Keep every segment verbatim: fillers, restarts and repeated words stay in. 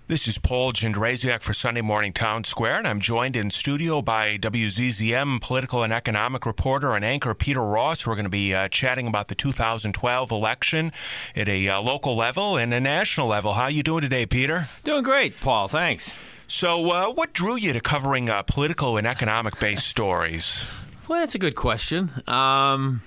This is Paul Jędrzejczyk for Sunday Morning Town Square, and I'm joined in studio by W Z Z M political and economic reporter and anchor Peter Ross. We're going to be uh, chatting about the two thousand twelve election at a uh, local level and a national level. How are you doing today, Peter? Doing great, Paul. Thanks. So uh, what drew you to covering uh, political and economic-based stories? Well, that's a good question. Um,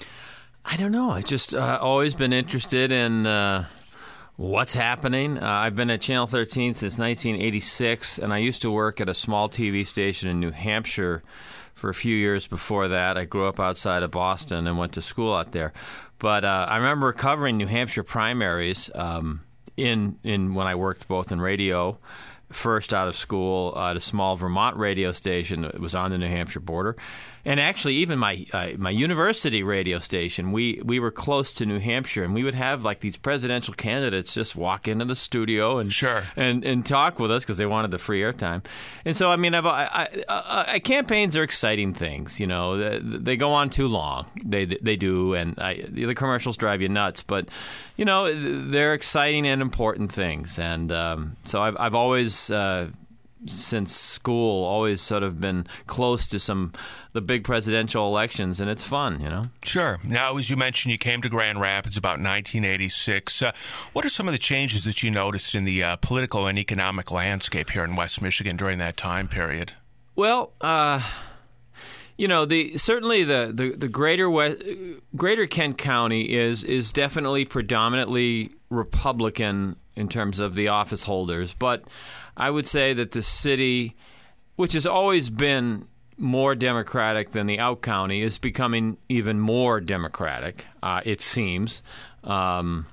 I don't know. I've just uh, always been interested in uh, what's happening. Uh, I've been at Channel thirteen since nineteen eighty-six, and I used to work at a small T V station in New Hampshire for a few years before that. I grew up outside of Boston and went to school out there. But uh, I remember covering New Hampshire primaries um, in in when I worked both in radio, first out of school uh, at a small Vermont radio station that was on the New Hampshire border. And actually, even my uh, my university radio station, we, we were close to New Hampshire, and we would have like these presidential candidates just walk into the studio and sure. and, and talk with us because they wanted the free airtime. And so, I mean, I've, I, I, I, campaigns are exciting things. You know, they, they go on too long. They they do, and I, the commercials drive you nuts. But you know, they're exciting and important things. And um, so I've I've always. Uh, since school, always sort of been close to some the big presidential elections, and it's fun, you know? Sure. Now, as you mentioned, you came to Grand Rapids about nineteen eighty-six. Uh, what are some of the changes that you noticed in the uh, political and economic landscape here in West Michigan during that time period? Well, uh, you know, the certainly the, the, the greater West, greater Kent County is is definitely predominantly Republican in terms of the office holders, but I would say that the city, which has always been more Democratic than the out county, is becoming even more Democratic, uh, it seems. Um,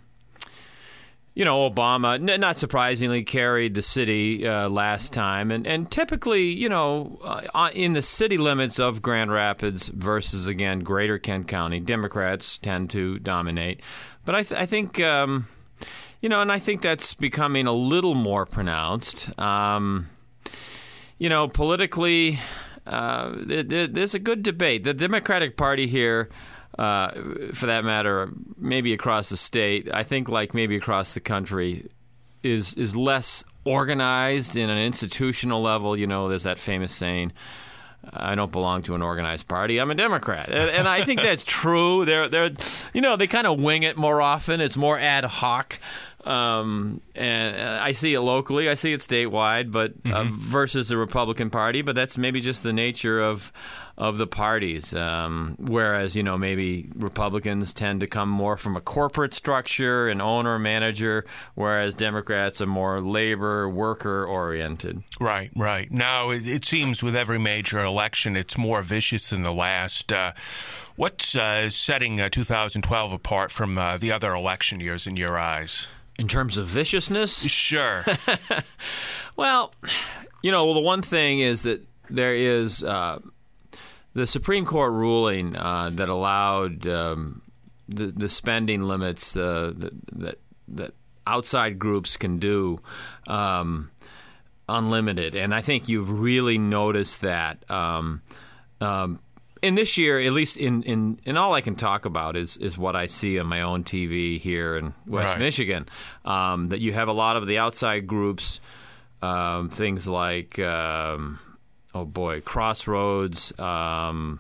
you know, Obama, n- not surprisingly, carried the city uh, last time. And, and typically, you know, uh, in the city limits of Grand Rapids versus, again, greater Kent County, Democrats tend to dominate. But I, th- I think... Um, You know, and I think that's becoming a little more pronounced. Um, you know, politically, uh, there, there's a good debate. The Democratic Party here, uh, for that matter, maybe across the state, I think like maybe across the country, is is less organized in an institutional level. You know, there's that famous saying, I don't belong to an organized party. I'm a Democrat. And, and I think that's true. They're, they're, you know, they kind of wing it more often. It's more ad hoc. Um, and I see it locally. I see it statewide, but uh, mm-hmm. versus the Republican Party. But that's maybe just the nature of of the parties. Um, whereas, you know, maybe Republicans tend to come more from a corporate structure, an owner manager, whereas Democrats are more labor worker oriented. Right, right. Now it, it seems with every major election, it's more vicious than the last. Uh, what's uh, setting uh, two thousand twelve apart from uh, the other election years in your eyes? In terms of viciousness? Sure. Well, you know, well, the one thing is that there is uh, the Supreme Court ruling uh, that allowed um, the, the spending limits uh, that, that that outside groups can do um, unlimited. And I think you've really noticed that. Um, um, And this year, at least in, in, in all I can talk about is, is what I see on my own T V here in West right. Michigan, um, that you have a lot of the outside groups, um, things like, um, oh boy, Crossroads, um,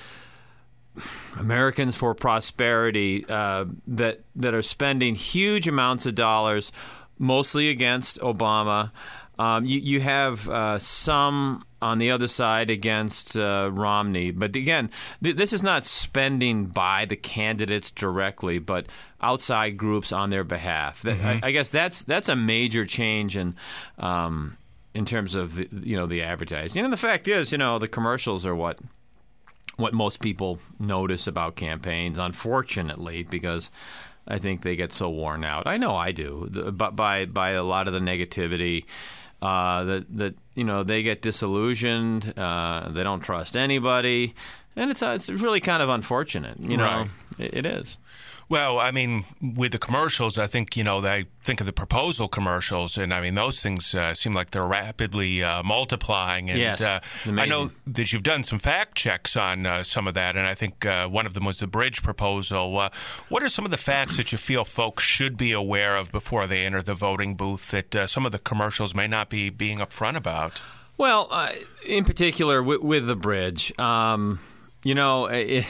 Americans for Prosperity, uh, that that are spending huge amounts of dollars, mostly against Obama. Um, you, you have uh, some on the other side against uh, Romney. But again, th- this is not spending by the candidates directly, but outside groups on their behalf. Mm-hmm. I, I guess that's that's a major change in um, in terms of the, you know the advertising. And the fact is, you know, the commercials are what what most people notice about campaigns, unfortunately, because I think they get so worn out. I know I do, the, but by by a lot of the negativity. Uh, that that you know they get disillusioned, uh, they don't trust anybody, and it's uh, it's really kind of unfortunate. You know, right. it, it is. Well, I mean, with the commercials, I think, you know, they think of the proposal commercials, and I mean, those things uh, seem like they're rapidly uh, multiplying. And yes, uh, I know that you've done some fact checks on uh, some of that, and I think uh, one of them was the bridge proposal. Uh, what are some of the facts that you feel folks should be aware of before they enter the voting booth that uh, some of the commercials may not be being upfront about? Well, uh, in particular with, with the bridge, um, you know, it,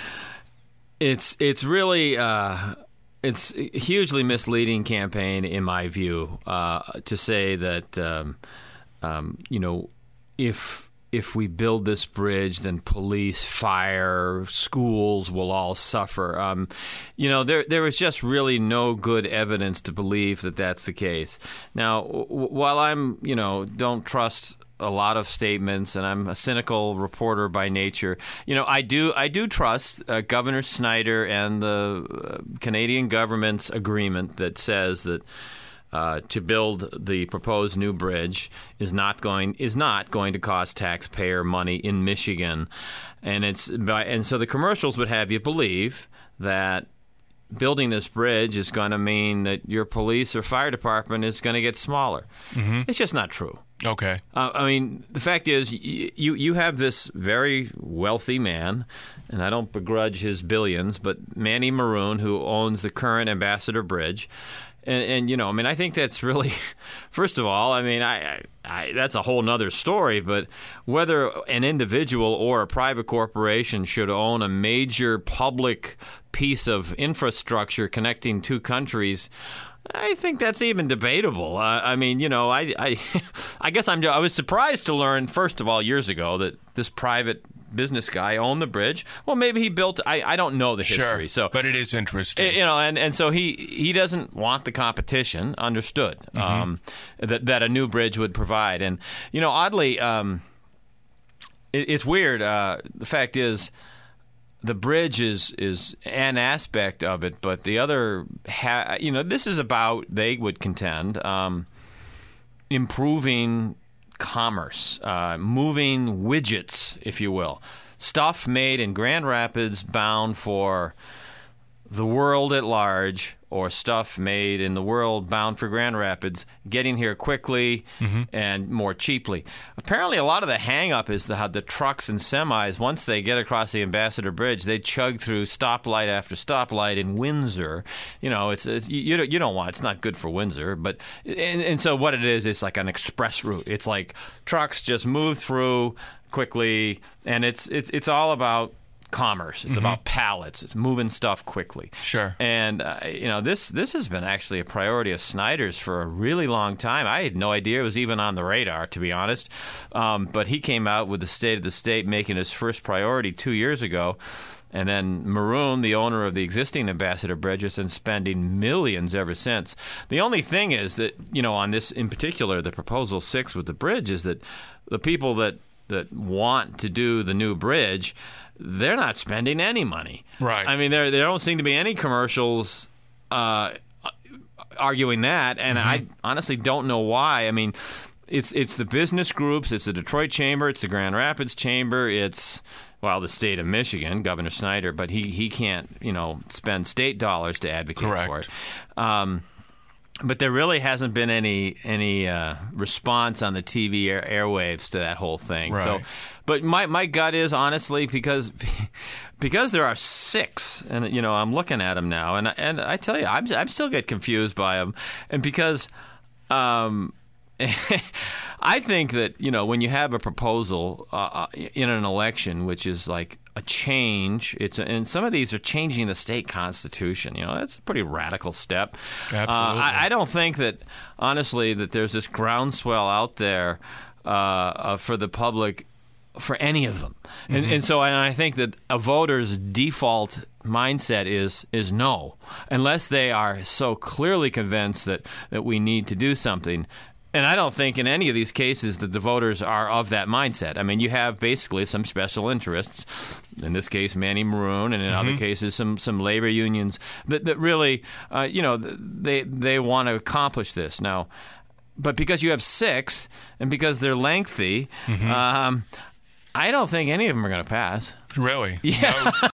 it's it's really uh, it's a hugely misleading campaign in my view uh, to say that um, um, you know if if we build this bridge, then police, fire, schools will all suffer. Um, you know, there there is just really no good evidence to believe that that's the case. Now, w- while I'm you know don't trust a lot of statements, and I'm a cynical reporter by nature. You know, I do I do trust uh, Governor Snyder and the uh, Canadian government's agreement that says that uh, to build the proposed new bridge is not going is not going to cost taxpayer money in Michigan, and it's by, and so the commercials would have you believe that building this bridge is going to mean that your police or fire department is going to get smaller. Mm-hmm. It's just not true. Okay. Uh, I mean, the fact is, y- you you have this very wealthy man, and I don't begrudge his billions, but Manny Maroon, who owns the current Ambassador Bridge. And, and you know, I mean, I think that's really, first of all, I mean, I, I, I that's a whole nother story, but whether an individual or a private corporation should own a major public piece of infrastructure connecting two countries, I think that's even debatable. Uh, I mean, you know, I, I, I guess I'm. I was surprised to learn, first of all, years ago, that this private business guy owned the bridge. Well, maybe he built. I, I don't know the history. Sure, so, but it is interesting. You know, and, and so he he doesn't want the competition. Understood. Mm-hmm. Um, that that a new bridge would provide, and you know, oddly, um, it, it's weird. Uh, the fact is, the bridge is, is an aspect of it, but the other, ha- you know, this is about, they would contend, um, improving commerce, uh, moving widgets, if you will. Stuff made in Grand Rapids bound for the world at large, or stuff made in the world bound for Grand Rapids, getting here quickly mm-hmm. and more cheaply. Apparently, a lot of the hang-up is the, how the trucks and semis, once they get across the Ambassador Bridge, they chug through stoplight after stoplight in Windsor. You know, it's, it's you, you don't you don't want it's not good for Windsor, but and, and so what it is, it's like an express route. It's like trucks just move through quickly, and it's it's it's all about commerce. It's mm-hmm. about pallets. It's moving stuff quickly. Sure. And uh, you know, this this has been actually a priority of Snyder's for a really long time. I had no idea it was even on the radar, to be honest. Um, but he came out with the State of the State, making his first priority two years ago. And then Maroon, the owner of the existing Ambassador Bridge, has been spending millions ever since. The only thing is that, you know, on this in particular, the Proposal six with the bridge, is that the people that, that want to do the new bridge, they're not spending any money. Right. I mean, there there don't seem to be any commercials uh, arguing that, and mm-hmm. I honestly don't know why. I mean, it's it's the business groups, it's the Detroit Chamber, it's the Grand Rapids Chamber, it's, well, the state of Michigan, Governor Snyder, but he, he can't, you know, spend state dollars to advocate Correct. for it. Um, but there really hasn't been any any uh, response on the T V air, airwaves to that whole thing. Right. So, but my, my gut is, honestly, because because there are six, and you know, I'm looking at them now, and and I tell you, I'm I'm still get confused by them, and because um, I think that, you know, when you have a proposal uh, in an election, which is like a change, it's a, and some of these are changing the state constitution. You know, that's a pretty radical step. Absolutely. Uh, I, I don't think that, honestly, that there's this groundswell out there uh, uh, for the public for any of them. Mm-hmm. And, and so and I think that a voter's default mindset is is no, unless they are so clearly convinced that, that we need to do something. And I don't think in any of these cases that the voters are of that mindset. I mean, you have basically some special interests, in this case Manny Maroon, and in mm-hmm. other cases some, some labor unions that, that really, uh, you know, they they want to accomplish this. Now, but because you have six, and because they're lengthy, mm-hmm. um, I don't think any of them are going to pass. Really? Yeah. No,